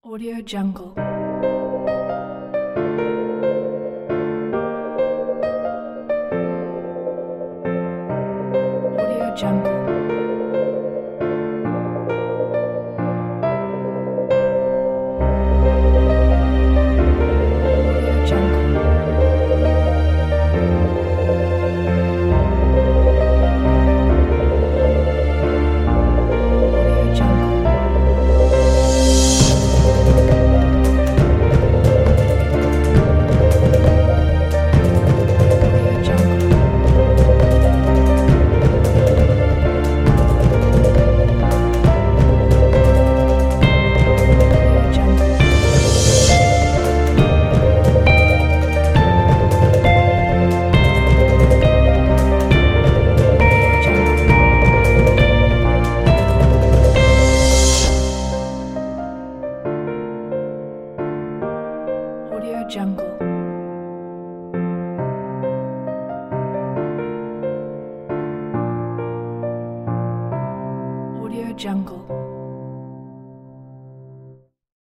Audio Jungle. Audio Jungle. Audio Jungle. Audio Jungle. Audio Jungle. Audio Jungle. Audio Jungle. Audio Jungle. Audio Jungle.